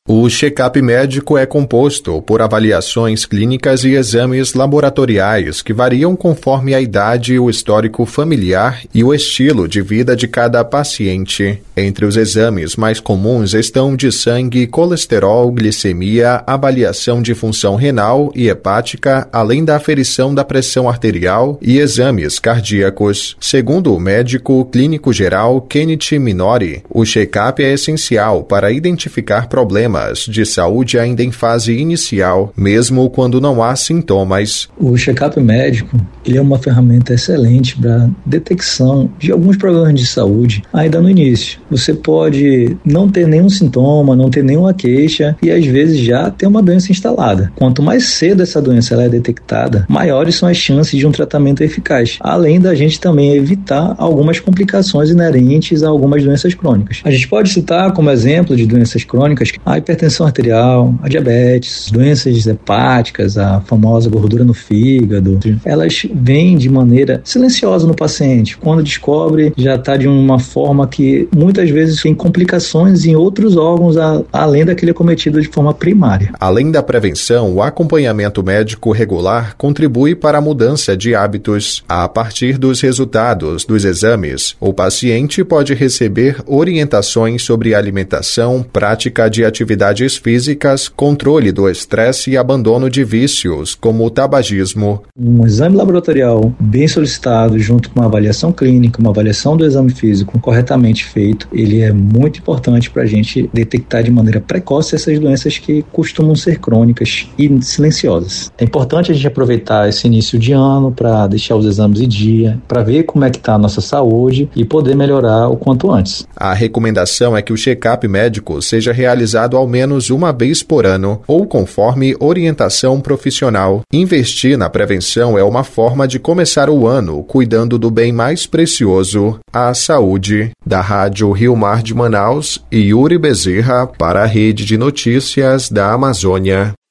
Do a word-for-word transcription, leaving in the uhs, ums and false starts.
O check-up médico é composto por avaliações clínicas e exames laboratoriais que variam conforme a idade, o histórico familiar e o estilo de vida de cada paciente. Entre os exames mais comuns estão de sangue, colesterol, glicemia, avaliação de função renal e hepática, além da aferição da pressão arterial e exames cardíacos. Segundo o médico clínico geral Kenneth Minori, o check-up é essencial para identificar problemas de saúde ainda em fase inicial, mesmo quando não há sintomas. O check-up médico ele é uma ferramenta excelente para detecção de alguns problemas de saúde ainda no início. Você pode não ter nenhum sintoma, não ter nenhuma queixa e às vezes já ter uma doença instalada. Quanto mais cedo essa doença ela é detectada, maiores são as chances de um tratamento eficaz, além da gente também evitar algumas complicações inerentes a algumas doenças crônicas. A gente pode citar como exemplo de doenças crônicas a hipertensão arterial, a diabetes, doenças hepáticas, a famosa gordura no fígado. Elas vêm de maneira silenciosa no paciente. Quando descobre, já está de uma forma que muitas vezes tem complicações em outros órgãos a, além daquele acometido de forma primária. Além da prevenção, o acompanhamento médico regular contribui para a mudança de hábitos. A partir dos resultados dos exames, o paciente pode receber orientações sobre alimentação, prática de atividades físicas, controle do estresse e abandono de vícios, como o tabagismo. Um exame laboratorial bem solicitado, junto com uma avaliação clínica, uma avaliação do exame físico corretamente feito, ele é muito importante para a gente detectar de maneira precoce essas doenças que costumam ser crônicas e silenciosas. É importante a gente aproveitar esse início de ano para deixar os exames em dia, para ver como é que está a nossa saúde e poder melhorar o quanto antes. A recomendação é que o check-up médico seja realizado ao menos uma vez por ano ou conforme orientação profissional. Investir na prevenção é uma forma de começar o ano cuidando do bem mais precioso, a saúde. Da Rádio Rio Mar de Manaus, Yuri Bezerra para a Rede de Notícias da Amazônia.